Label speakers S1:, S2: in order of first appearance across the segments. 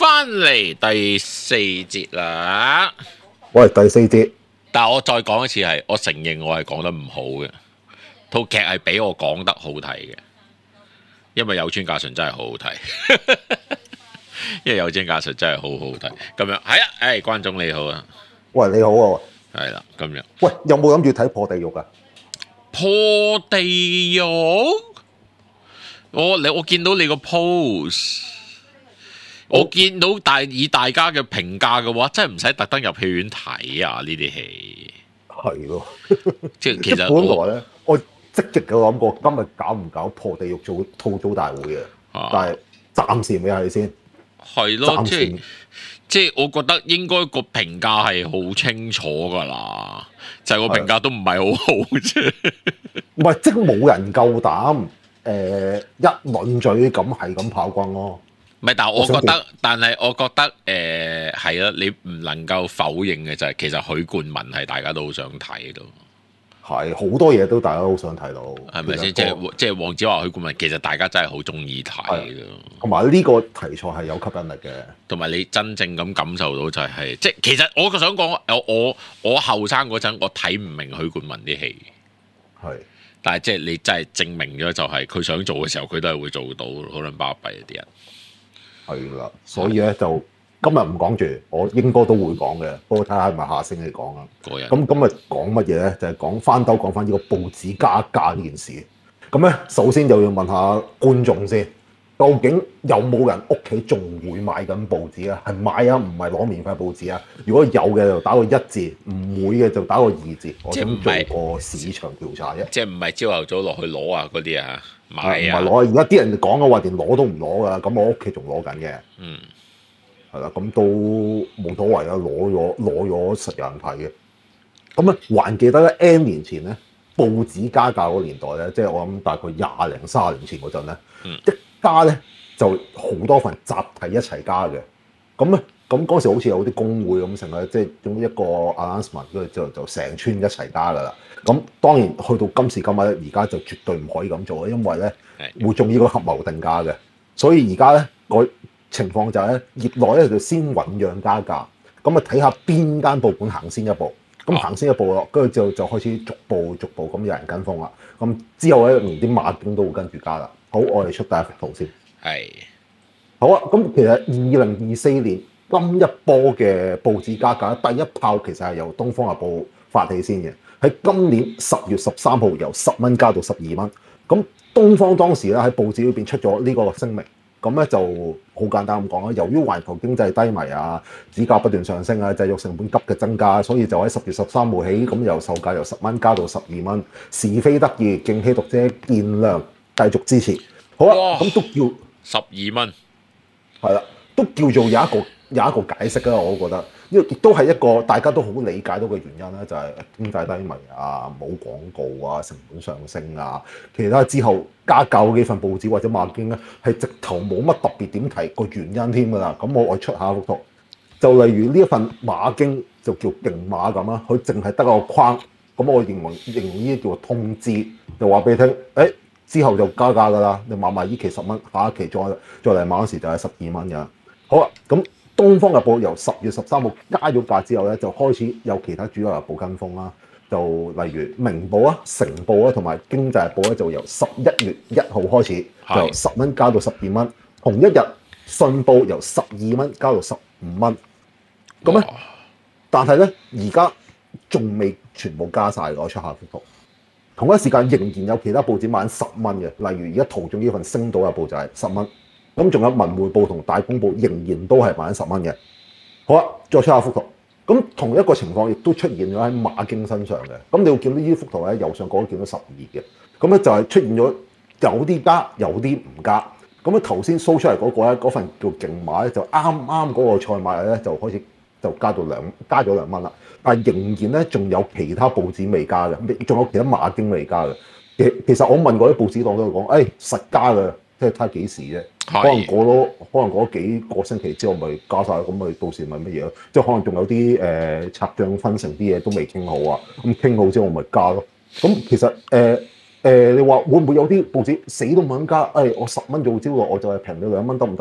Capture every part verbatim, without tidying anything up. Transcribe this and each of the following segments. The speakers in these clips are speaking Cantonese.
S1: 翻嚟第四節啦。
S2: 喂，第四節，
S1: 但係我再講一次係，我承認我係講得唔好嘅，套劇係比我講得好睇嘅，因為有村架純真係好好睇，因為有村架純真係好好睇。咁樣係啊，誒、哎，關總你好啊，
S2: 喂，你好啊，
S1: 係啦，咁樣。
S2: 喂，有冇諗住睇破地獄啊？
S1: 破地獄？我你我見到你個 post。我見到大以大家嘅評價嘅話，真係唔使特登入戲院睇啊！呢啲戲
S2: 係咯，
S1: 即係其實
S2: 本來咧，我積極嘅諗過今日搞唔搞破地獄做吐槽大會嘅，啊、但係暫時未係先。
S1: 係咯，即係即係我覺得應該個評價係好清楚噶啦，就係、是、個評價都唔係好好啫。
S2: 唔係，即係冇人夠膽誒、呃、一輪嘴咁係咁炮轟咯。
S1: 唔係，但係我覺得，但係我覺得誒係啦，你唔能夠否認嘅就係、是、其實許冠文係大家都好想睇咯。係
S2: 好多嘢都大家都好想睇到，
S1: 係咪先？即係即係黃子華許冠文，其實大家真係好中意睇咯。
S2: 同埋呢個題材係有吸引力嘅，
S1: 同埋你真正咁感受到就係、是，即係其實我想講，我我我後生嗰陣我睇唔明許冠文啲戲，
S2: 係，
S1: 但係即係你真係證明咗就係佢想做嘅時候，佢都係會做到，好撚巴閉啲人。
S2: 係啦，所以咧就今日唔講住，我應該都會講嘅，不過睇下係咪下星期講啊。咁今日講乜嘢咧？就係、是、講翻兜講翻呢個報紙加價呢件事。咁咧，首先就要問下觀眾先，究竟有冇人屋企仲會買緊報紙啊？係買啊，唔係攞免費報紙啊。如果有嘅就打個一字，唔會嘅就打個二字。我想做個市場調查啫。
S1: 即係唔係朝頭早落去攞啊嗰啲啊？買啊！
S2: 唔係攞，而家啲人講嘅話連攞都唔攞噶，咁我屋企仲攞緊嘅。
S1: 嗯，
S2: 係啦，咁都冇所謂啊，攞咗攞咗實有人睇嘅。咁咧，還記得咧 N 年前咧報紙加價嗰年代咧，即係我諗大概廿零卅年前嗰陣咧，
S1: 嗯、
S2: 一加咧就好多份集體一齊加嘅。咁咧，咁嗰時好似有啲工會咁成日，即係總之一個 announcement，跟住就就成村一齊加噶啦。咁當然去到今時今日咧，而家就絕對唔可以咁做，因為咧會中呢個合謀定價嘅。所以而家咧個情況就係咧，業內咧就先醖釀加價，咁啊睇下邊間報館行先一步，咁行先一步咯，跟住就就開始逐步逐步咁有人跟風啦。咁之後咧連啲馬經都會跟住加啦。好，我哋出第一幅圖先。
S1: 係。
S2: 好啊，咁其實二零二四年今一波嘅報紙加價，第一炮其實係由《東方日報》發起先嘅。喺今年十月十三號由十蚊加到十二蚊，咁東方當時咧喺報紙裏邊出咗呢個聲明，咁咧就好簡單咁講啦。由於環球經濟低迷啊，紙價不斷上升啊，製作成本急嘅增加，所以就喺十月十三號起，咁由售價由十蚊加到十二蚊。是非得已，敬希讀者見諒，繼續支持。好啊，咁都叫
S1: 十二蚊，
S2: 係啦，都叫做有一個有一個解釋啦，我都覺得。呢個亦都係一個大家都好理解到嘅原因咧，就係經濟低迷啊、冇廣告啊、成本上升啊，其他之後加價嗰幾份報紙或者馬經咧，係直頭冇乜特別點提個原因添㗎啦。咁我我出下幅圖，就例如呢一份馬經就叫勁馬咁啦，佢淨係得個框，咁我認為形容呢啲叫做通知，就話俾你聽，誒之後就加價㗎啦，你買埋呢期十蚊，下一期再再嚟買嗰時就係十二蚊㗎。好啦，咁。《東方日報》由十月十三號加咗價之後咧，就開始有其他主流日報跟風啦。就例如《明報》啊、《成報》啊同埋《經濟日報》咧，就由十一月一號開始就十蚊加到十二蚊。同一日，《信報》由十二蚊加到十五蚊。咁咧，但係咧而家仲未全部加晒，攞出下幅圖。同一時間仍然有其他報紙賣十蚊嘅，例如而家圖中呢份《星島日報》就係十蚊。咁仲有文匯報同大公報仍然都係賣緊十蚊嘅。好啦，再出下幅圖。咁同一個情況亦都出現咗喺馬經身上嘅。咁你會見到呢幅圖咧，右上角都見到十二嘅。咁咧就係出現咗有啲加，有啲唔加。咁咧頭先 show 出嚟嗰個咧，嗰份叫勁馬咧，就啱啱嗰個賽馬咧就開始就加到兩加咗兩蚊啦。但係仍然咧仲有其他報紙未加嘅，仲有其他馬經未加嘅。其其實我問過啲報紙檔都係講，誒、哎、實加嘅。即係睇幾時啫，可能過咗可能過咗幾個星期之後咪加晒，咁咪到時咪乜嘢咯？即係可能仲有啲誒、呃、拆帳分成啲嘢都未傾好啊，咁傾好之後咪加咯。咁其實誒誒、呃呃，你話會唔會有啲報紙死都唔肯加？誒、哎，我十蚊做招喎，我就係平咗兩蚊得唔得咧？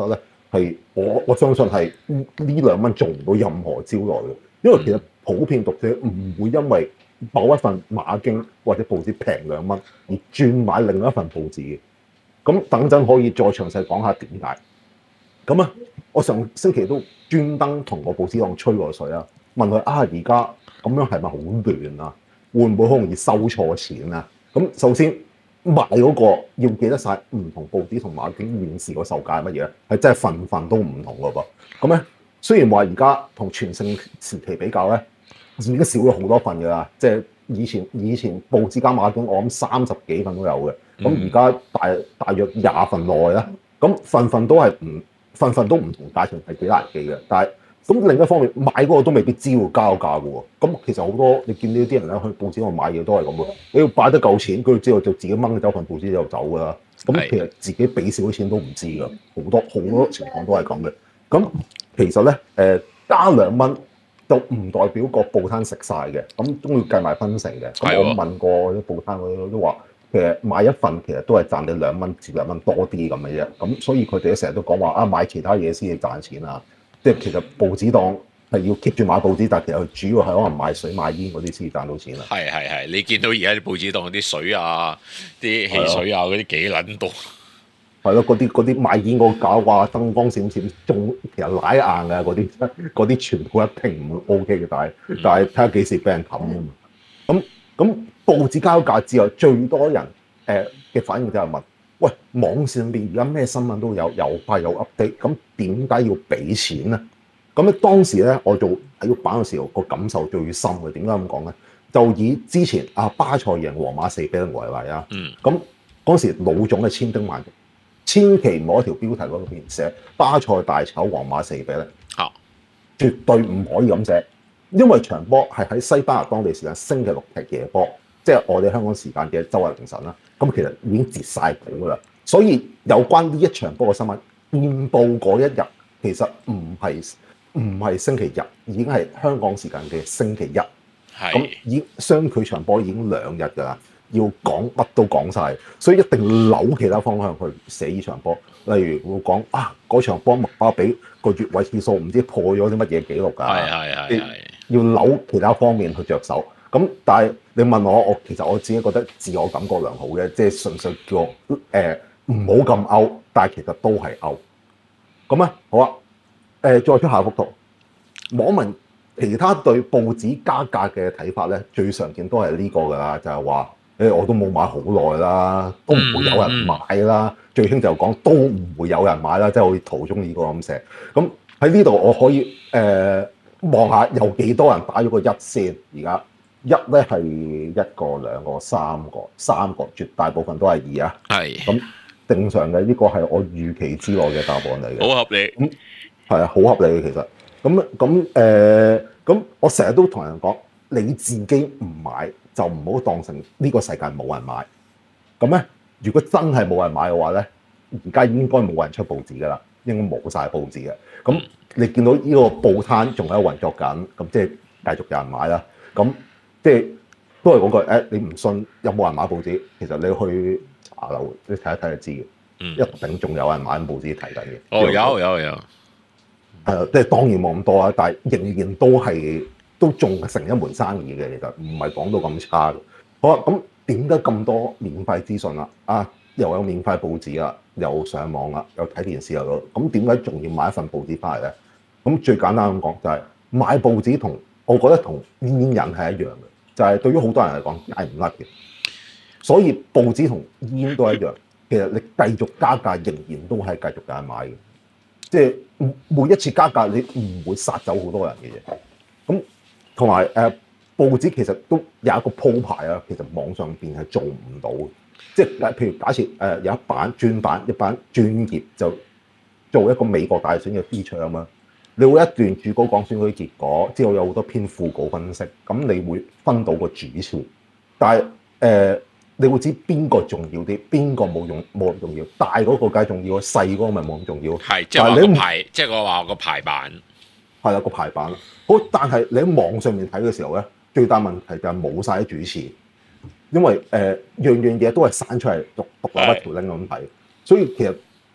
S2: 係我我相信係呢兩蚊做唔到任何招來嘅，因為其實普遍讀者唔會因為某一份馬經或者報紙平兩蚊而轉買另一份報紙嘅。咁等陣可以再詳細講下點解。咁啊，我上星期都專登同個報紙檔吹過水啊，問佢啊，而家咁樣係咪好亂啊？會唔會好容易收錯錢啊？咁首先賣嗰個要記得晒唔同報紙同馬經現時個售價係乜嘢，係真係份份都唔同噶噃。咁咧雖然話而家同全盛時期比較咧，已經少咗好多份噶啦，即係以前以前報紙加馬經我諗三十幾份都有嘅，咁而家大大約廿份內啦，咁份份都係唔份份都唔同價錢，係幾難記嘅。但係咁另一方面買嗰個都未必知要交價嘅喎。咁其實好多你見到啲人咧去報紙度買嘢都係咁嘅，你要擺得夠錢，佢之後就自己掹走份報紙就走㗎啦。咁其實自己俾少啲錢都唔知㗎，好多好多情況都係咁嘅。咁其實咧誒加兩蚊就唔代表個報攤食晒嘅，咁都要計埋分成嘅。咁我問過啲報攤嗰啲都話，其實買一份其實都係賺你兩蚊至兩蚊多啲咁嘅啫。咁所以佢哋成日都講話啊，買其他嘢先至賺錢啊。即係其實報紙檔係要 keep 住買報紙，但係其實佢主要係可能賣水賣煙嗰啲先賺到錢啦。
S1: 係係係，你見到而家啲報紙檔啲水啊、啲汽水啊嗰啲幾撚多。
S2: 係咯，嗰啲嗰啲賣煙嗰個架話燈光閃閃，仲其實奶硬嘅嗰啲，嗰啲全部一定唔 O K 嘅。但係、嗯、但係睇下幾時俾人冚啊嘛。咁咁報紙交價之後，最多人誒嘅反應就係問：喂，網上邊而家咩新聞都有，有快有 update，咁點解要俾錢咧？咁咧當時咧，我做喺個版嘅時候，個感受最深嘅。點解咁講咧？就以之前啊巴塞贏皇馬四比零為例啊。嗯。咁嗰時老總係千叮萬囑，千祈唔好一條標題嗰邊寫巴塞大炒皇馬四比零。啊！絕對唔可以咁寫，因為場波係喺西班牙當地時間星期六踢夜波，即係我哋香港時間嘅周日凌晨啦。咁其實已經截晒稿噶啦，所以有關呢一場波嘅新聞，憲報嗰一日其實唔係唔係星期日，已經係香港時間嘅星期一。係咁已經相距場波已經兩日噶啦，要講乜都講晒，所以一定扭其他方向去寫呢場波。例如會講啊，嗰場波麥巴比個越位次數唔知破咗啲乜嘢紀錄㗎，係係係係要扭其他方面去着手。咁但係你問我，我其實我自己覺得自我感覺良好嘅，即係純粹叫我誒唔好咁勾，但係其實都係勾。咁啊好啊，誒、呃、再出下幅圖，網民其他對報紙加價嘅睇法咧，最常見都係呢個㗎啦，就係話誒我都冇買好耐啦，都唔會有人買啦。嗯嗯、最興就講都唔會有人買啦，即係好似圖中呢個咁寫。咁喺呢度我可以誒望下有幾多人打咗個一先，而家。一咧係一個、兩個、三個、三個，絕大部分都係二啊。係咁正常嘅，呢個係我預期之內嘅答案嚟嘅。好合理。咁係啊，好合理嘅其實。咁咁誒，咁我成日都同人講，你自己唔買就唔好當成呢個世界冇人買。咁咧，如果真係冇人買嘅話咧，而家應該冇人出報紙㗎啦，應該冇晒報紙嘅。咁你見到呢個報攤仲喺度運作緊，咁即係繼續有人買啦。咁即係都係嗰句，誒你唔信有冇人買報紙？其實你去茶樓你睇一睇就知嘅，嗯、一定仲有人買報紙睇緊嘅。哦，有有有，誒即係當然冇咁多啦，但係仍然都係都仲成一門生意嘅。其實唔係講到咁差嘅。好啦，咁點解咁多免費資訊啦？啊，又有免費報紙啦，又上網啦，又睇電視又有，咁點解仲要買一份報紙翻嚟咧？咁最簡單咁講就係、是、買報紙同我覺得同煙癮係一樣嘅。就係對於好多人嚟講戒唔甩嘅，所以報紙同煙都一樣。其實你繼續加價，仍然都係繼續有人買嘅。即係每一次加價，你唔會殺走好多人嘅嘢。咁同埋誒報紙其實都有一個鋪排啊。其實網上邊係做唔到嘅。即係譬如假設誒有一版專版，一版專頁就做一個美國大選嘅 feature 啊嘛。你會一段主稿講選舉結果，之後有好多篇副稿分析，咁你會分到個主次。但係誒、呃，你會知邊個重要啲，邊個冇用冇咁重要。大嗰個梗係重要，細嗰個咪冇咁重要。係，即係話個排，即係我話個排版係啦，個排版。好，但係你喺網上面睇嘅時候咧，最大問題就係冇晒啲主次，因為誒、呃、樣樣嘢都係刪出嚟獨獨立一條 link 咁睇，所以其實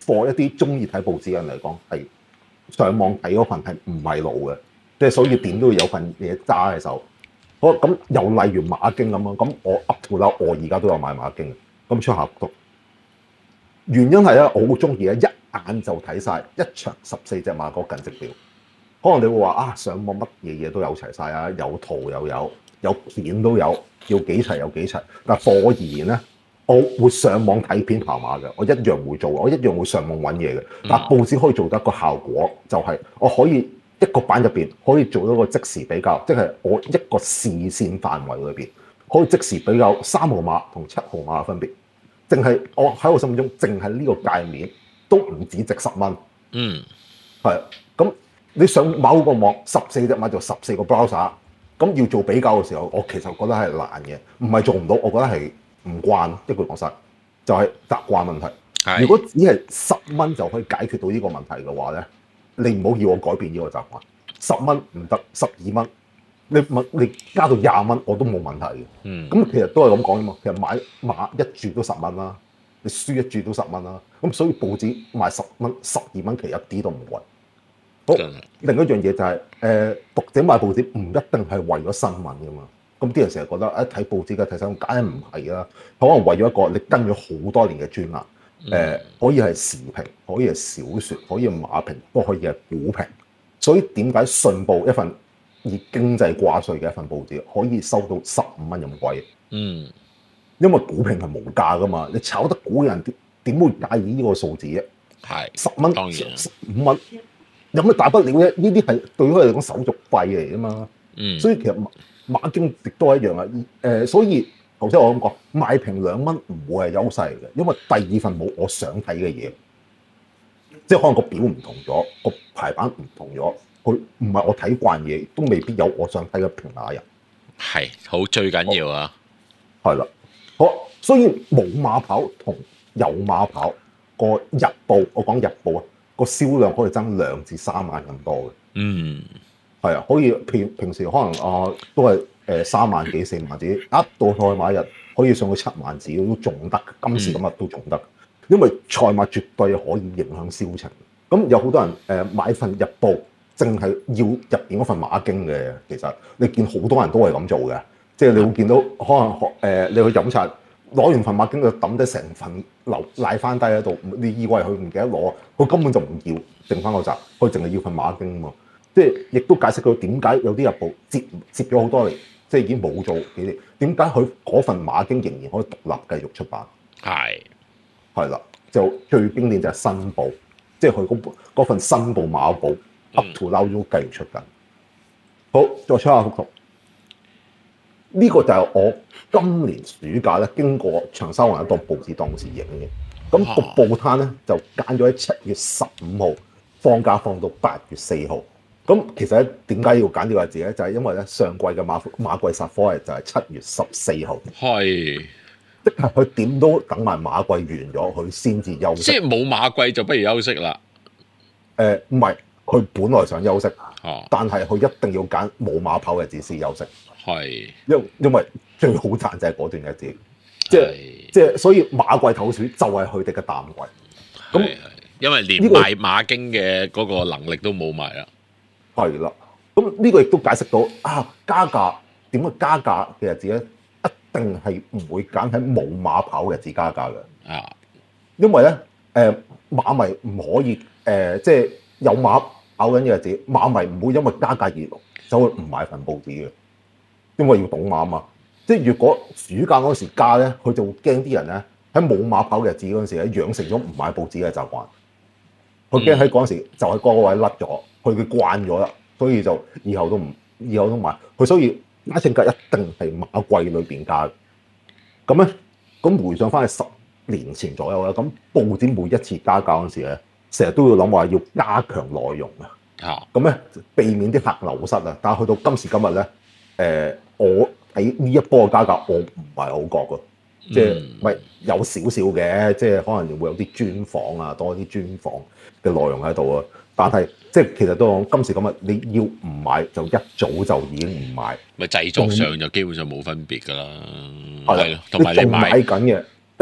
S2: for 一啲中意睇報紙嘅人嚟講，係上網睇嗰份係唔係路嘅，即係所以點都要有份嘢揸喺手。好，咁又例如馬經咁樣，咁我 up to now 我而家都有買馬經嘅，咁出下讀。原因係咧，我好中意咧，一眼就睇晒一場十四隻馬嗰近績表。可能你會話啊，上網乜嘢嘢都有齊晒啊，有圖又有，有片都有，要幾齊有幾齊。但係我而言咧，我會上網睇片跑馬嘅，我一樣會做，我一樣會上網揾嘢嘅。但係報紙可以做得一個效果，就係我可以一個版入邊可以做到個即時比較，即係我一個視線範圍裏邊可以即時比較三號馬同七號馬嘅分別。淨係我喺我心目中，淨係呢個界面都唔止值十蚊。
S1: 嗯，
S2: 係咁你上某個網十四隻馬就十四個 browser， 咁要做比較嘅時候，我其實覺得係難嘅，唔係做唔到，我覺得係唔慣。一句講晒，就係習慣問題。如果只係十蚊就可以解決到呢個問題嘅話咧，你唔好要我改變呢個習慣。十蚊唔得，十二蚊。你問你加到廿蚊我都冇問題嘅，咁、嗯、其實都係咁講啫嘛。其實買馬一注都十蚊啦，你輸一注都十蚊啦。咁所以報紙賣十蚊、十二蚊，其實一啲都唔貴。好，另一樣嘢就係、是、誒、呃、讀者買報紙唔一定係為咗新聞噶嘛。咁啲人成日覺得一睇報紙嘅睇新聞，梗係唔係啦。可能為咗一個你跟咗好多年嘅專欄，誒、呃、可以係時評，可以係小説，可以係馬評，都可以係股評。所以點解信報一份以經濟掛帥嘅一份報紙可以收到十五蚊咁貴？嗯，因為股評係無價噶嘛，你炒得股嘅人點點會介意呢個數字啫？係十蚊、十五蚊，有咩大不了啫？呢啲係對於佢嚟講手續費嚟啊嘛。嗯，所以其實馬馬經亦都係一樣啊。誒、呃，所以頭先我咁講，賣平兩蚊唔會係優勢嚟嘅，因為第二份冇我想睇嘅嘢，即係可能個表唔同咗，個排版唔同咗。佢唔係我睇慣嘢，都未必有我想睇嘅評價人。係好最緊要啊！係啦，好，所以冇馬跑同有馬跑個日報，我講日報啊，個銷量可以增兩至三萬咁多嘅。嗯，係啊，可以平平時可能啊、呃、都係誒三萬幾四萬字，一到賽馬日可以上去七萬字都仲得，今時今日都仲得，因為賽馬絕對可以影響銷情。咁有好多人誒、呃、買份日報。淨係要入邊嗰份馬經嘅，其實你見好多人都係咁做嘅，即係你會見到可能學誒、呃，你去飲茶攞完份馬經，佢抌低成份留賴翻低喺度，你以為佢唔記得攞，佢根本就唔要，剩翻個集，佢淨係要份馬經啊嘛。即係亦都解釋到點解有啲日報接接咗好多年，即係已經冇做幾年，點解佢嗰份馬經仍然可以獨立繼續出版？係係啦，就最經典就係新報，即係佢嗰份新報馬報。up to now 都繼續出緊。好，再出下幅圖。呢、這個就係我今年暑假咧經過長沙灣一檔報紙檔時影嘅。咁、那個報攤咧就揀咗喺七月十五號放假放到八月四號。咁其實咧點解要揀呢個日子咧？就係、是、因為咧上季嘅馬馬季殺科日就係七月十四號。係。即係佢點都等埋馬季完咗，佢先至休息。即係冇馬季就不如休息啦。誒唔係。佢本來想休息，啊、但係佢一定要揀冇馬跑嘅日子先休息。係，因因為最好賺就係嗰段日子，即係即係，所以馬季投鼠就係佢哋嘅淡季。咁因為連賣馬經嘅嗰個能力都冇埋啦。係啦，咁呢個亦都解釋到啊，加價點解加價嘅日子咧，一定係唔會揀喺冇馬跑嘅日子加價嘅。啊，因為咧誒、呃、馬迷唔可以誒、呃、即係。有馬跑緊嘅日子，馬迷唔會因為加價而走去唔買份報紙嘅，因為要懂馬啊嘛。即係如果暑假嗰時加咧，佢就會驚啲人咧喺冇馬跑嘅日子嗰陣時咧養成咗唔買報紙嘅習慣。佢驚喺嗰陣時就喺嗰個位甩咗，佢佢慣咗啦，所以就以後都唔以後都買。佢所以加性價一定係馬季裏邊加。咁咧，咁回想翻去十年前左右啦，咁報紙每一次加價嗰陣時咧。成日都要諗話要加強內容啊，咁咧避免啲客流失啊。但係去到今時今日咧，誒、呃、我喺呢一波嘅加價，我唔係好覺嘅，即係咪有少少嘅，即係可能會有啲專訪啊，多啲專訪嘅內容喺度啊。但係即係其實都講今時今日，你要唔買就一早就已經唔買，咪製作上就基本上冇分別㗎啦。係咯，同埋你買緊嘅。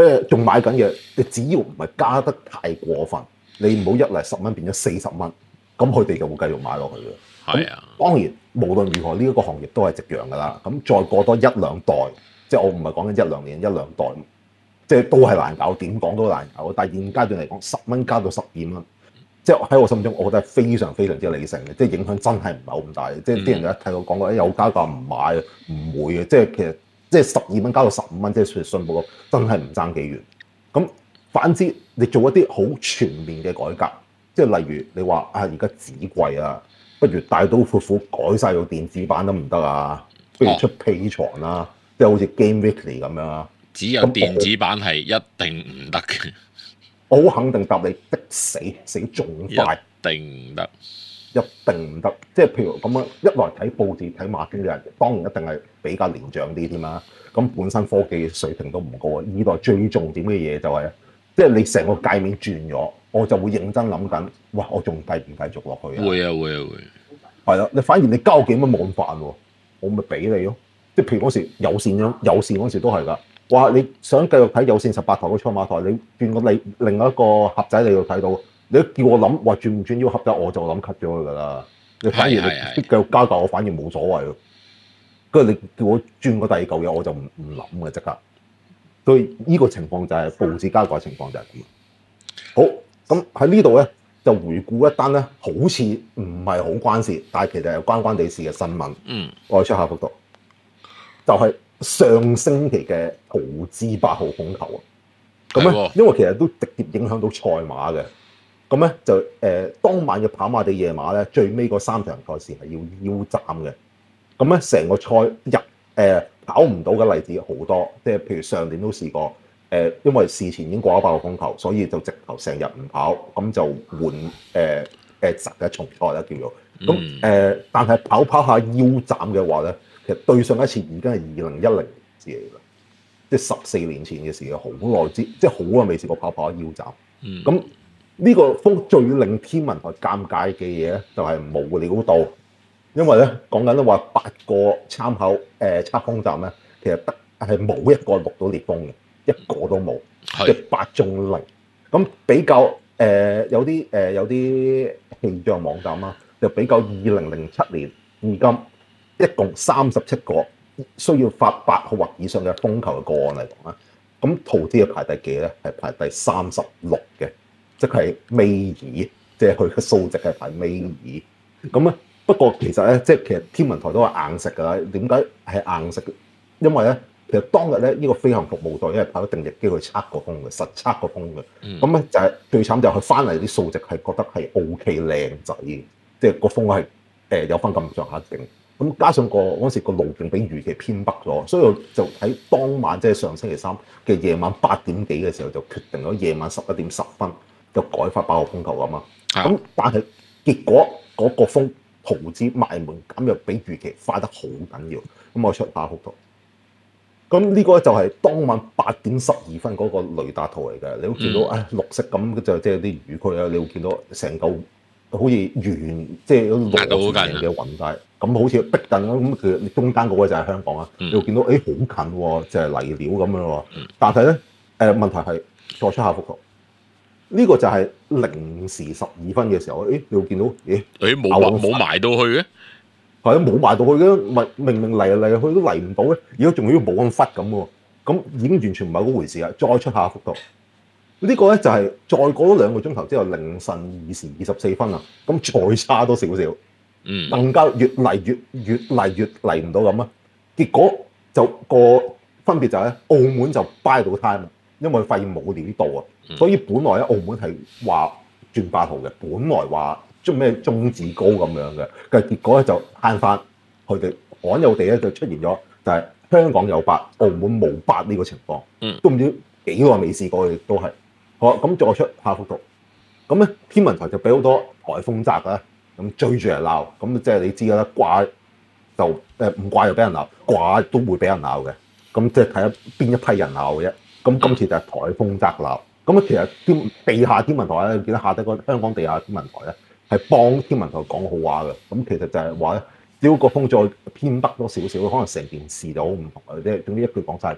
S2: 誒仲買緊嘅，你只要唔係加得太過分，你唔好一嚟十蚊變咗四十蚊，咁佢哋就會繼續買落去嘅。
S1: 係啊，
S2: 當然無論如何呢一個行業都係夕陽㗎啦。咁再過多一兩代，即係我唔係講緊一兩年一兩代，即係都係難搞，點講都難搞。但係現階段嚟講，十蚊加到十二蚊，即係喺我心中，我覺得係非常非常之理性嘅，即係影響真係唔係好咁大。即係啲人一睇到講過，有加價唔買，唔會嘅。即係其實即係十二蚊加到十五蚊，即係信報真係唔爭幾遠。咁反之，你做一啲好全面嘅改革，即係例如你話啊，而家紙貴啊，不如大刀闊斧改晒到電子版得唔得啊？不如出 Patreon 啦，哦、即係好似 Game Weekly 咁樣啊。
S1: 只有電子版係一定唔得嘅。
S2: 我好肯定答你的死死仲快，
S1: 一定唔得，
S2: 一定唔得。即係譬如咁樣，一來睇報紙睇馬經嘅人，當然一定係比較年長啲添啦。咁本身科技水平都唔高啊。二來最重點嘅嘢就係、是，即係你成個界面轉咗，我就會認真諗緊，哇！我仲繼唔繼續落去啊？
S1: 會啊會啊會。
S2: 係啦，你反而你交幾蚊冇咁煩喎，我咪俾你咯。即係譬如嗰時有線咁，有線嗰時都係㗎。哇！你想繼續睇有線十八台嗰賽馬台，你轉個另另外一個盒仔你就睇到。你叫我諗話轉唔轉呢個盒仔，我就諗 cut 咗佢㗎啦。你反而你繼續加價，我反而冇所謂咯。跟住你叫我轉個第二嚿嘢，我就唔唔諗嘅即刻。所以呢個情況就係報紙加價情況就係咁。好，咁喺呢度咧就回顧一單咧，好似唔係好關事，但係其實係關關地事嘅新聞。
S1: 嗯，
S2: 我哋出下幅圖，就係、是。上星期嘅豪資八號風球啊，咁咧因為其實都直接影響到賽馬嘅，咁咧就誒、呃、當晚嘅跑馬地夜馬咧，最尾嗰三場賽事係要腰斬嘅，咁咧成個賽日誒、呃、跑唔到嘅例子好多，即係譬如上年都試過誒、呃，因為事前已經過咗八號風球，所以就直頭成日唔跑，咁就換誒誒集嘅重賽啦叫做，咁誒、呃、但係跑跑下腰斬嘅話咧。其實對上一次已經係二零一零年事嚟㗎，即係十四年前嘅事，好耐之，即係好耐未試過跑跑腰斬。咁呢、嗯、個風最令天文台尷尬嘅嘢咧，就係無料到，因為咧講緊都話八個參考誒測風站咧，其實得係冇一個錄到烈風嘅，一個都冇，即係八中零。咁比較誒、呃、有啲誒、呃、有啲氣象網站啦，就比較二零零七年至今。一共三十七個需要發八號或以上嘅風球嘅個案嚟講咧，咁桃資嘅排第幾咧？係排第三十六嘅，即係尾二，即係佢嘅數值係排尾二。咁咧，不過其實咧，即係其實天文台都係硬食㗎啦。點解係硬食？因為咧，其實當日咧，呢個飛行服務隊因為跑咗定翼機去測個風嘅，實測個風嘅。咁咧就係最慘就係佢翻嚟啲數值係覺得係 O K 靚仔嘅，即係個風係誒有翻咁上下勁。咁加上個嗰時個路徑比預期偏北咗，所以我就喺當晚即係上星期三嘅夜晚八點幾嘅時候就決定咗夜晚十一點十分就改發八號風球㗎嘛。咁但係結果嗰個風桃資賣滿減弱比預期快得好緊要。咁我出下幅圖，咁呢個就係當晚八點十二分嗰個雷達圖嚟嘅。你會見到誒、哎、綠色咁就即係啲雨區啊，你會見到成嚿好似圓即係攞住嘅雲帶。咁好似逼近咁，佢中間嗰個就係香港啊！嗯、你會見到誒好、欸、近喎，就係、是、泥料咁樣喎。嗯、但係咧誒問題係再出下幅圖，呢、這個就係零時十二分嘅時候，誒、欸、你會見到誒
S1: 誒冇冇埋到去嘅，
S2: 係啊冇埋到去嘅，咪明明嚟嚟去都嚟唔到咧，而家仲要冇咁忽咁喎，咁已經完全唔係嗰回事啦。再出下幅圖，這個、呢個咧就係、是、再過咗兩個鐘頭之後，凌晨二時二十四分啊，咁再差多少少。嗯，更加越嚟越越嚟越嚟唔到咁啊！結果就個分別就係咧，澳門就 buy 到 time，因為發現冇料到啊，嗯、所以本來咧澳門係話轉八號嘅，本來話中咩中字高咁樣嘅，但係結果咧就慳翻，佢哋罕有地咧就出現咗，就係香港有八，澳門冇八呢個情況，嗯，都唔知幾耐未試過，亦都係好咁再出下幅圖，咁咧天文台就俾好多颱風責啦。咁追住嚟鬧，咁即係你知㗎啦，掛就誒唔掛就俾人鬧，掛都會俾人鬧嘅。咁即係睇下邊一批人鬧嘅啫。咁今次就係颱風責鬧。咁啊，其實天地下天文台咧，你見到下底個香港地下天文台咧，係幫天文台講好話嘅。咁其實就係話咧，只要個風再偏北多少少，可能成件事就好唔同嘅。即係總之一句講晒就係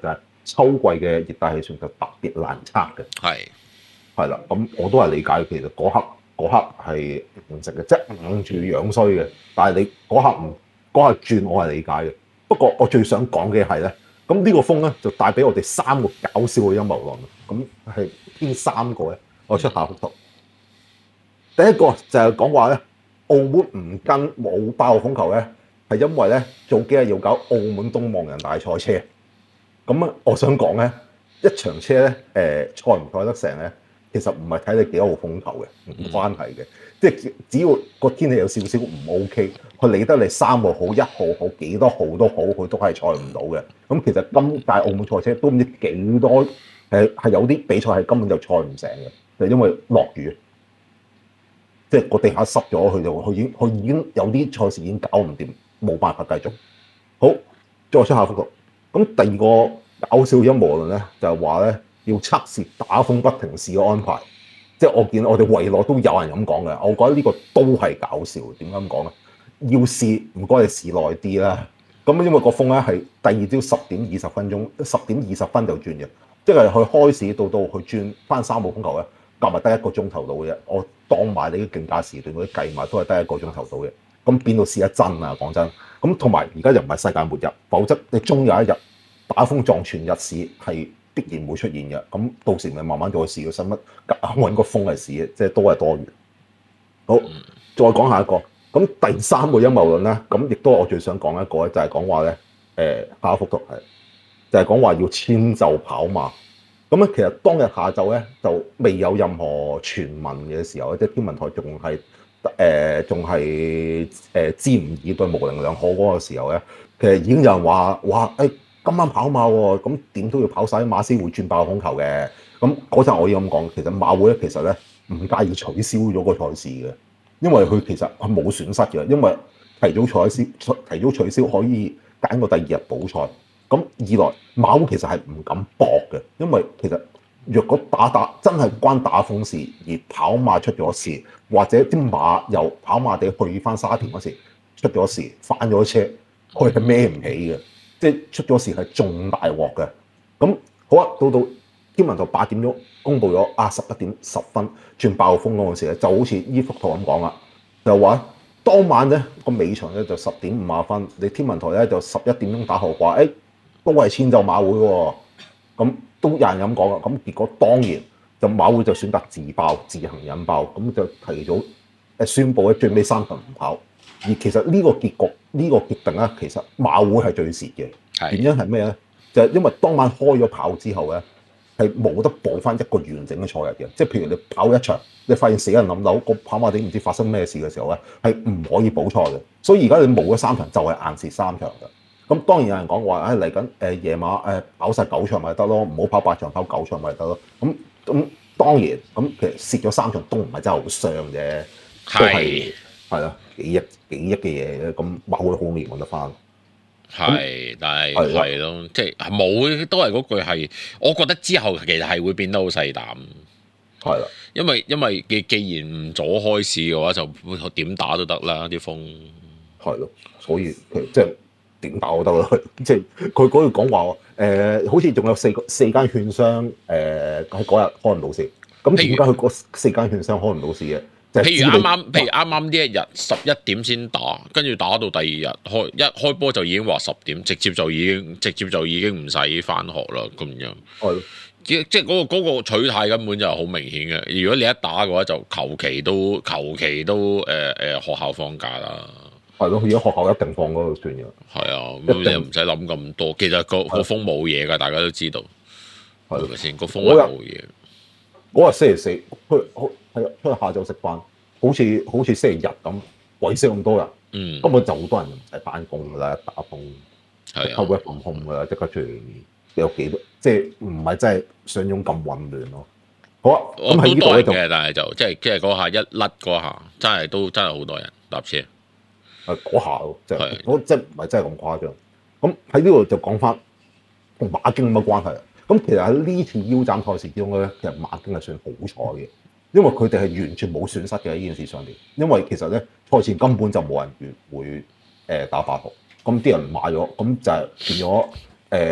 S2: 秋季嘅熱帶氣旋就特別難測嘅。
S1: 係
S2: 係啦，咁我都係理解，其實嗰刻嗰刻係唔值嘅，即係硬住樣衰嘅。但係你嗰刻唔嗰刻轉，我係理解嘅。不過我最想講嘅係咧，咁呢個風咧就帶俾我哋三個搞笑嘅陰謀論。咁係邊三個咧？我出下幅圖。第一個就係講話咧，澳門唔跟冇爆風球咧，係因為咧早幾日要搞澳門東望人大賽車。咁啊，我想講咧，一場車咧，誒、呃、賽唔賽得成咧，其實唔係睇你幾多號風球嘅，唔關係嘅。即係只要個天氣有少少唔 OK，佢理得你三號好、一號好、幾多號都好，佢都係賽唔到嘅。咁其實今屆澳門賽車都唔知幾多，誒係有啲比賽係根本就賽唔成嘅，就因為落雨，即係個地下濕咗，佢就佢已經佢已經有啲賽事已經搞唔掂，冇辦法繼續。好，再出下幅圖。咁第二個搞笑陰謀論咧，就係話咧要測試打風不停時嘅安排。即係我見我哋圍內都有人咁講嘅，我覺得呢個都係搞笑。點解咁講咧？要試唔該你試耐啲啦。咁因為個風咧係第二朝十點二十分鐘，十點二十分就轉嘅，即係佢開始到到佢轉翻三號風球咧，夾埋得一個鐘頭到嘅啫。我當埋你啲競價時段嗰啲計埋都係得一個鐘頭到嘅。咁變到試一真啊！講真，咁同埋而家又唔係世界末日，否則你終有一日打風撞全日市係必然會出現嘅。咁到時咪慢慢再試，使乜夾硬揾個風嚟試嘅，即係都係多餘。好，再講下一個。咁第三個陰謀論咧，咁亦都我最想講一個咧，就係講話咧，誒下一幅圖係就係講話要遷就跑馬。咁咧其實當日下晝咧就未有任何傳聞嘅時候，即係天文台仲係。誒仲係誒支吾以對模棱兩可嗰個時候咧，其實已經有人話：哇！誒、哎、今晚跑馬喎，咁點都要跑晒馬先會轉爆風球嘅。咁嗰陣我要咁講，其實馬會咧其實咧唔介意取消咗個賽事嘅，因為佢其實係冇損失嘅，因為提早取消提早取消可以揀個第二日補賽。咁二來馬會其實係唔敢搏嘅，因為其實若果打打真係關打風事而跑馬出咗事。或者啲馬由跑馬地去翻沙田嗰時出咗事，翻咗車，佢係孭唔起嘅，即係出咗事係重大鑊嘅。咁好啊，到到天文台八點鐘公佈咗啊，十一點十分轉爆風嗰陣時咧，就好似依幅圖咁講啦，就話當晚咧個尾場咧就十點五十分，你天文台咧就十一點鐘打後話，誒、哎、都係遷就馬會喎，咁都有人咁講啊，咁結果當然。就馬會就選擇自爆、自行引爆，咁就提早誒宣佈咧最尾三場唔跑。而其實呢個結局、呢、呢個決定咧，其實馬會係最蝕嘅。原因係咩咧？就係、是、因為當晚開咗跑之後咧，係冇得補翻一個完整嘅賽日嘅。即係譬如你跑一場，你發現死人冧樓，個跑馬地唔知發生咩事嘅時候咧，係唔可以補賽嘅。所以而家你冇咗三場，就係硬蝕三場嘅。咁當然有人講話，誒嚟緊誒夜晚誒、呃、跑晒九場咪得咯，唔好跑八場，跑九場咪得咯。咁咁當然咁其實蝕咗三場都唔係真係好傷啫，都係係啦幾億幾億嘅嘢嘅，咁馬會好容易揾得翻。
S1: 係，但係係咯，即係冇都係嗰句係，我覺得之後其實係會變得好細膽。
S2: 係啦，
S1: 因為因為既既然唔阻開市嘅話，就點打都得啦啲風。係
S2: 咯，所以即係。點打都得啦，即係佢嗰度講話誒，好似仲有四個四間券商誒喺嗰日開唔到市。咁點解佢嗰四間券商開唔到市嘅？就係、
S1: 譬如啱啱，譬如啱啱呢一日十一點先打，跟住打到第二日開一開波就已經話十點，直接就已經直接就已經唔使返學啦咁樣。係，即即係嗰個嗰個取態根本就係好明顯嘅。如果你一打嘅話，就求其都求其都誒誒、呃、學校放假啦。
S2: 係咯，而家學校一定放嗰度算嘅。係
S1: 啊，咁你又唔使諗咁多。其實個個風冇嘢㗎，大家都知道。係咪先？個風係冇嘢。
S2: 嗰日星期四，去係啊，出去下晝食飯，好似好似星期日咁，鬼死咁多人。嗯。根本就好多人唔使返工㗎啦，打風。係啊。work from home㗎啦，即刻出嚟有幾多？即係唔係真係想像咁混亂咯？好啊。咁喺呢度咧就，
S1: 但係就即係即係嗰下一甩嗰下，真係都真係好多人搭車。
S2: 誒嗰下喎，即係我即係唔係真係咁誇張。咁喺呢度就講翻同馬經冇乜關係。咁其實喺呢次腰斬賽事之中咧，其實馬經係算好彩嘅，因為佢哋係完全冇損失嘅喺呢件事上邊。因為其實咧賽前根本就冇人會誒打八號，咁啲人買咗，咁就係變咗誒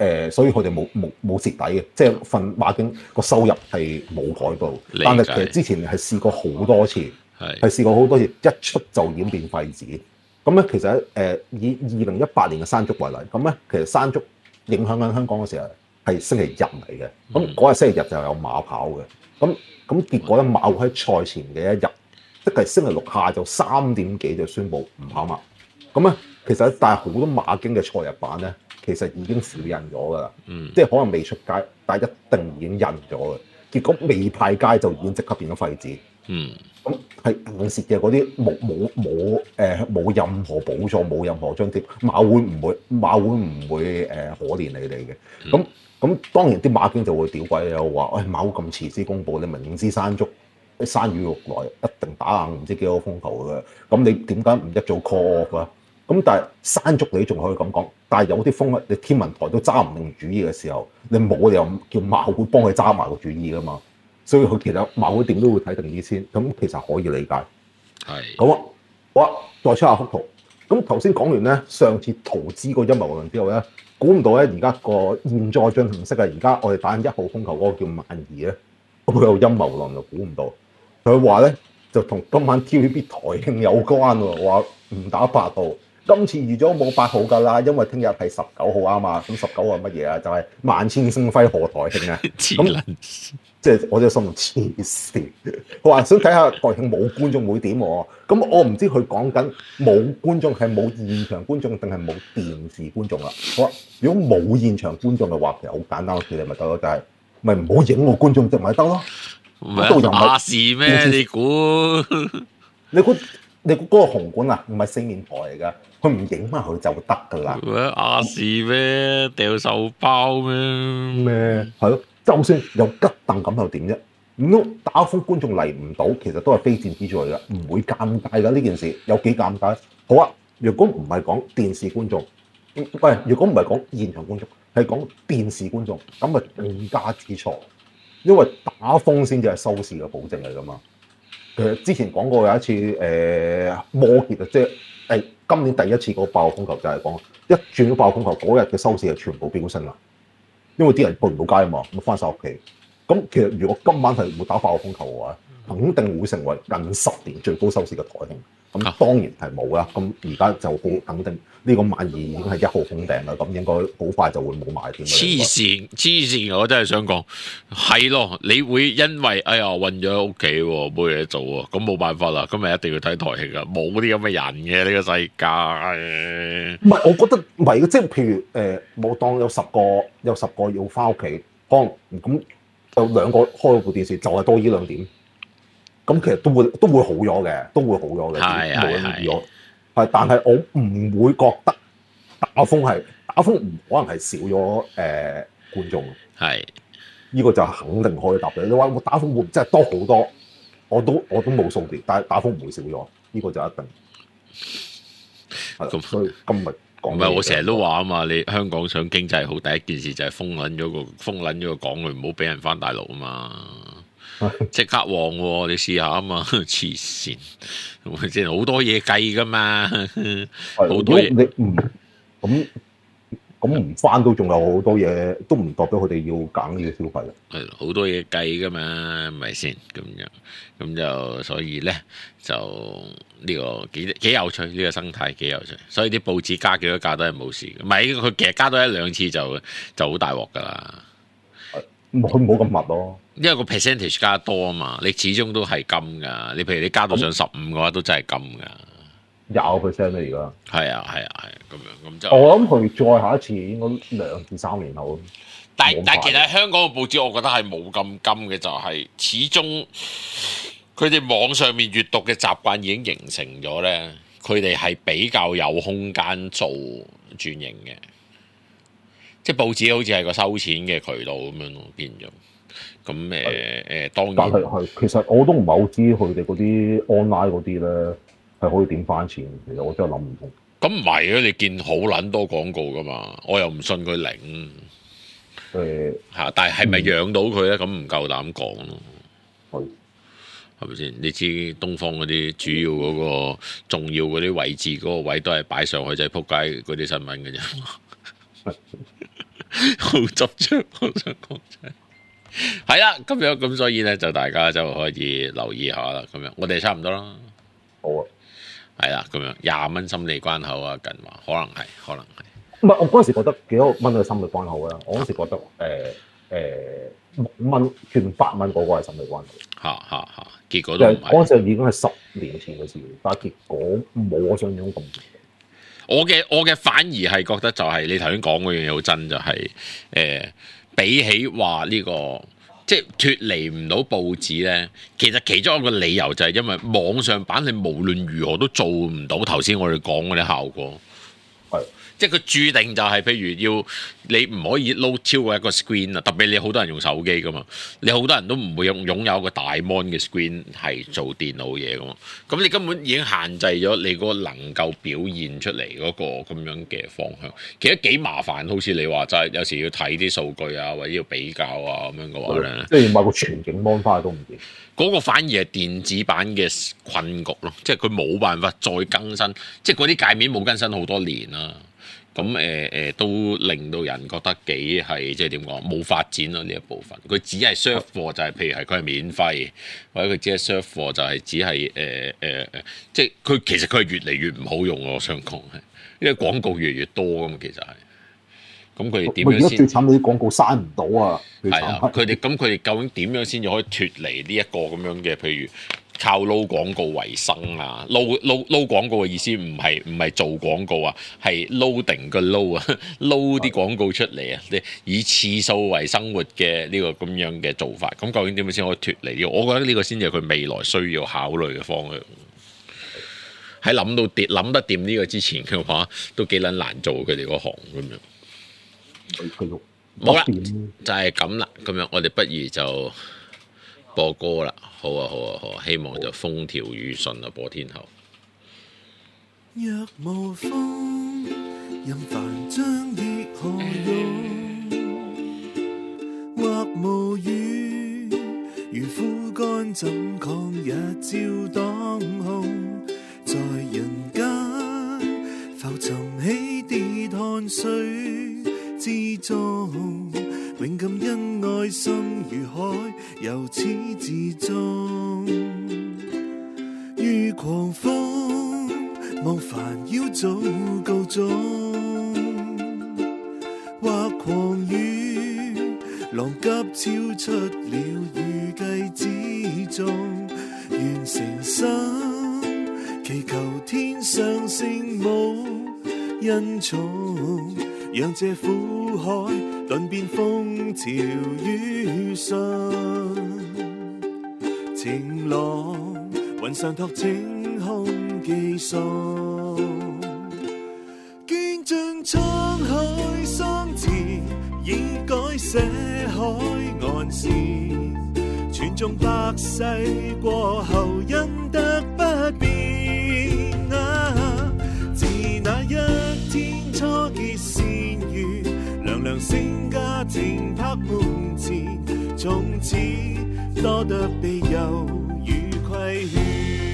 S2: 誒，所以佢哋冇冇冇蝕底嘅，即係份馬經個收入係冇改到，但係其實之前係試過好多次，係試過好多次，一出就演變廢紙。咁咧其實誒、呃、以二零一八年嘅山竹為例，咁咧其實山竹影響緊香港嘅時候係星期日嚟嘅，咁嗰日星期日就有馬跑嘅，咁咁結果咧馬會喺賽前嘅一日，即係星期六下晝三點幾就宣布唔跑馬，咁咧其實但係好多馬經嘅賽日版咧。其實已經付印咗㗎啦，嗯、即係可能未出街，但係一定已經印咗嘅。結果未派街就已經即刻變咗廢紙。嗯，咁係硬蝕嘅嗰啲冇冇冇誒冇任何補助，冇任何津貼，馬會唔會馬會唔會誒、呃、可憐你哋嘅？咁咁、嗯、當然啲馬經就會屌鬼又話，誒、哎、馬會咁遲先公佈，你明知山竹啲山雨欲來，一定打硬唔知幾多風球嘅，咁你點解唔一早 call off 啊？咁但係山竹你仲可以咁講，但係有啲風你天文台都揸唔定主意嘅時候，你冇理由叫馬會幫佢揸埋個主意㗎嘛。所以佢其實馬會點都會睇定啲先，咁其實可以理解。係咁啊，好啊，再出下幅圖。咁頭先講完咧，上次投資個陰謀論之後咧，估唔到咧而家個現在進行式啊，而家我哋打緊一號風球嗰個叫萬兒咧，佢有陰謀論就估唔到。佢話咧就同今晚 T V B 台慶有關喎，話唔打八號。今次預咗冇八號㗎啦，因為聽日係十九號啊嘛。咁十九號係乜嘢啊？就係、是、萬千星輝賀台慶啊！咁即係我哋心諗黐線。佢話想睇下台慶冇觀眾會點喎。咁我唔知佢講緊冇觀眾係冇現場觀眾定係冇電視觀眾啦。好啊，如果冇現場觀眾嘅話，其實好簡單嘅處理咪得咯，就係咪唔好影我觀眾就咪得咯。
S1: 唔係亞視咩？你估？
S2: 你估？你估嗰個紅館啊？唔係四面台嚟㗎。佢唔影翻佢就得㗎啦。
S1: 亞視咩？掉手包咩？
S2: 咩？係咯，就算有吉凳咁又點啫？咁打風觀眾嚟唔到，其實都係非戰之罪㗎，唔會尷尬㗎呢件事。有幾尷尬？好啊，如果唔係講電視觀眾，喂，如果唔係講現場觀眾，係講電視觀眾，咁咪更加之錯。因為打風先至係收視嘅保證嚟㗎嘛。其實之前講過有一次誒摩羯啊，即係誒今年第一次個爆風球就係講一轉咗爆風球嗰日嘅收視係全部飆升啦，因為啲人去唔到街啊嘛，咁翻晒屋企。咁其實如果今晚係會打爆風球嘅話，肯定會成為近十年最高收視嘅台慶。咁當然係冇啦。咁而家就好肯定呢個萬二已經係一號封頂啦。咁應該好快就會冇埋添。
S1: 黐線黐線，我真係想講係咯，你會因為哎呀韞咗喺屋企喎，冇嘢做喎，咁冇辦法啦，今日一定要睇台慶啊！冇啲咁嘅人嘅呢、呢個世界。
S2: 唔係，我覺得唔係嘅，即係譬如誒，冇、呃、當有十個有十個要翻屋企，可能咁有兩個開部電視，就係多呢兩點。咁其實都會都會好咗嘅，都會好咗嘅，
S1: 係係係。
S2: 係，但係我唔會覺得打風係打風唔可能係少咗誒、呃、觀眾。係，呢個就肯定可以答嘅。你話我打風會真係多好多，我都我都冇數字，但係打風唔會少咗，呢、這個就一定。咁所以今日講唔係
S1: 我成日都話啊嘛，你香港想經濟好，第一件事就係封撚咗個封撚咗個港，佢唔好俾人翻大陸啊嘛。即刻旺喎！你試下啊嘛，黐線，即係好多嘢計噶嘛，好多嘢
S2: 你唔咁咁唔翻都仲有好多嘢，都唔代表佢哋要減呢個消費啦。
S1: 係好多嘢計噶嘛，係咪先咁樣？咁就所以咧，就呢個幾幾有趣，呢個生態幾有趣。所以啲報紙加幾多價都係冇事，唔係佢其實加多一兩次就就好大鑊噶啦。
S2: 佢唔好咁密咯。
S1: 因為個 percentage 加多啊嘛，你始終都係金噶。你譬如你加到上十五嘅話，都真係金噶。
S2: 廿 percent 咧而家。係
S1: 啊係啊係咁樣咁就。
S2: 我諗佢再下一次應該兩至三年後。
S1: 但但其實香港嘅報紙，我覺得係冇咁金嘅，就係、是、始終佢哋網上面閱讀嘅習慣已經形成咗咧，佢哋係比較有空間做轉型嘅。即係報紙好似係個收錢嘅渠道咁樣咯，變咗。咁誒誒，當然。但係係，
S2: 其實我都唔係好知佢哋嗰啲 online 嗰啲咧係可以點翻錢。其實我真係諗唔通。
S1: 咁唔係啊！你見好撚多廣告噶嘛，我又唔信佢零。誒嚇、嗯！但係係咪養到佢咧？咁唔夠膽講咯。係係咪先？你知東方嗰啲主要嗰個重要嗰啲位置嗰個位都係擺上去就係撲街嗰啲新聞嘅啫。 好執着，我想講真係。係啦，咁樣咁所以咧就大家就可以留意下啦。咁樣我哋差唔多啦。
S2: 好啊，
S1: 係啦，咁樣廿蚊心理關口啊，近話可能係，可能係。
S2: 唔係我嗰陣時覺得幾多蚊嘅心理關口啊！我嗰陣時覺得誒誒六蚊轉八蚊嗰個係心理關口。
S1: 嚇嚇嚇！結果都唔係。
S2: 嗰陣時已經係十年前嘅事，但係結果冇我想象中咁。
S1: 我嘅我嘅反而係覺得就係你頭先講嗰樣嘢好真，就係、是、誒、呃、比起話呢、這個即係脫離唔到報紙咧，其實其中一個理由就係因為網上版你無論如何都做唔到頭先我哋講嗰啲效果。
S2: 係。
S1: 即係佢注定就係，譬如要你唔可以撈超過一個 screen 啊，特別你好多人用手機噶嘛，你好多人都唔會用擁有一個大 mon 嘅 screen 係做電腦嘢噶嘛，咁你根本已經限制咗你嗰個能夠表現出嚟嗰個咁樣嘅方向，其實幾麻煩。好似你話齋，有時要睇啲數據啊，或者要比較啊咁樣嘅話咧，
S2: 即係買個全景 mon 翻去都唔掂。
S1: 嗰個反而係電子版嘅困局咯，即係佢冇辦法再更新，即係嗰啲界面冇更新好多年啦。咁誒誒都令到人覺得幾係即係點講冇發展咯呢一部分。佢只係 serve 貨就係、是、譬如係佢係免費，或者佢只係 serve 貨就係只係誒誒誒，即係佢其實佢係越嚟越唔好用。我想講係，因為廣告越嚟越多㗎嘛，其實係。咁佢哋點樣先？而家
S2: 最慘你啲廣告刪唔到啊！
S1: 係啊，佢哋咁佢哋究竟點樣先至可以脫離呢一個咁樣嘅？譬如靠撈廣告為生啊！撈撈撈廣告嘅意思唔係唔係做廣告啊，係 loading 個撈啊，撈啲廣告出嚟啊！你以次數為生活嘅呢個咁樣嘅做法，咁究竟點樣先可以脫離呢個？我覺得呢個先至係佢未來需要考慮嘅方向。喺諗到掂諗得掂呢個之前嘅話，都幾撚難做佢哋嗰行咁樣。冇啦，就係咁啦，咁樣我哋不如就播歌啦。好啊，好啊，好啊，希望就風調雨順啊，播天后。
S3: 若無風，任凡將亦何用？或無雨，如枯乾怎抗日照當空？在人間浮沉起跌汗水之中，永感恩愛心如海，由始至終。遇狂風，望煩擾早告終；或狂雨，浪急超出了預計之中。願誠心祈求天上聖母恩寵，讓這苦海頓變風調雨順，晴朗雲上托晴空寄送，見盡滄海桑田，已改寫海岸線，傳頌百世過後恩德不變啊！自那一天初結善緣，娘娘聖家庭拍門前，從此多得庇佑與規勸。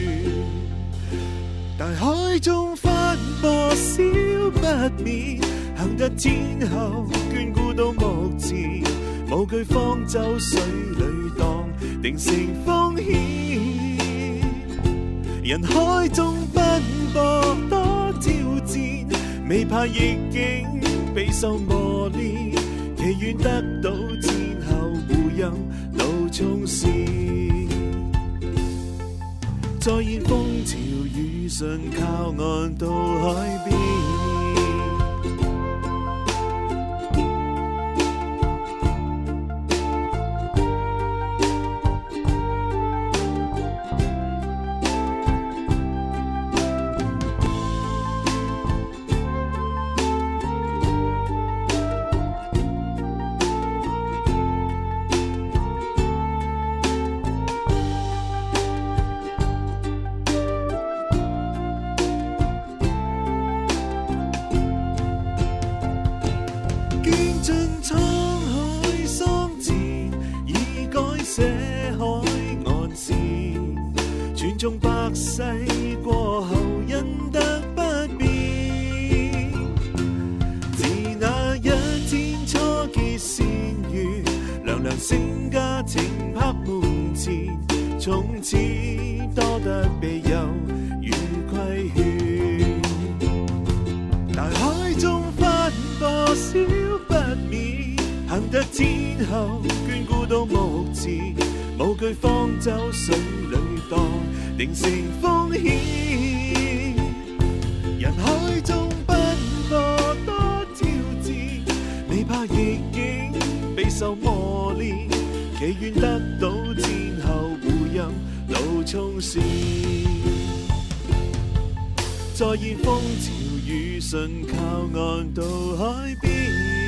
S3: 大海中翻波小不免，幸得天后眷顧到目前，無懼方舟水裏蕩，定成風險。人海中奔波多挑戰，未怕逆境備受磨練，祈願得到天后護佑路衝線，再現風調雨順，靠岸到海邊。初成家庭拍門前，從此多得庇佑與規勸。大海中翻多少不免，行得天後眷顧到目前，無懼方舟水裏蕩，定成風險。人海中奔波多挑戰，未怕逆境備受磨練，祈願得到天後護蔭路衝線。再現風潮雨順靠岸到海邊。